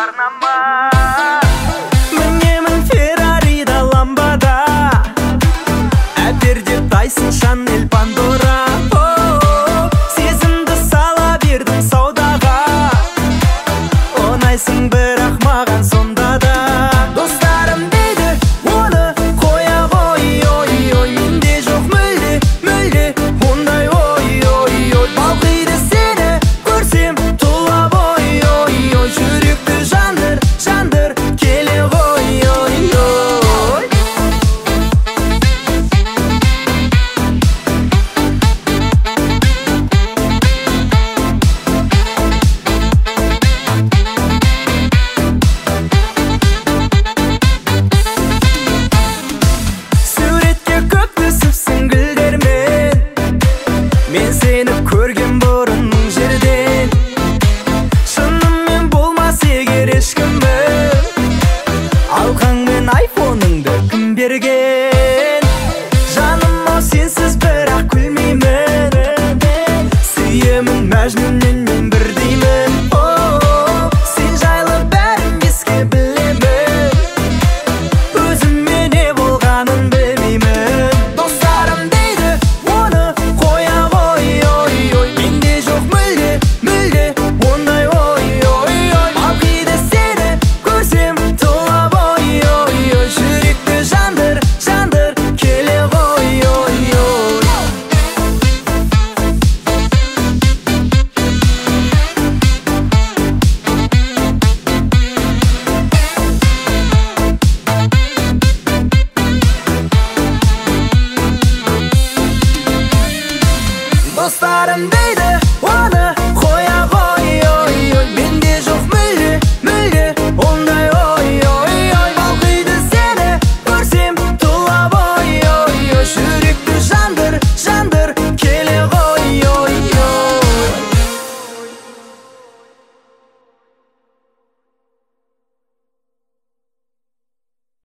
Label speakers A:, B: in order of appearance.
A: жарнама.
B: Мінемін Феррарида ламбада, әперде Тайсон, Шанель, Пандора. Сезімді сала бердің саудаға, оңайсың бірақ маған сонда да. Достарым дейді оны қоя ғой, ой-ой, менде жоқ мүлде, мүлде ондай ой-ой-ой. Балқиды сені көрсем тұла бой, ой-ой, жүректі жандыр, жандыр келе ғой, ой-ой. Суретке көп түсіпсің гүлдермен, мен сені көрген бұрын мың жерден. Шынымен болмас егер ешкімім, алқаң мен айфоныңды кім берген? Жаным-ау сенсіз бірақ күлмеймін, сүйемін мәжнүннен мен бірдеймін. Сен жайлы бәрін еске білемін, өзіме не болғанын білмеймін. Достарым дейді оны қоя ғой, ой-ой, менде жоқ мүлде, мүлде ондай ой-ой-ой. Балқиды сені көрсем тұла бой, ой-ой, жүректі жандыр, жандыр келе ғой, ой-ой. Dostlarım deydi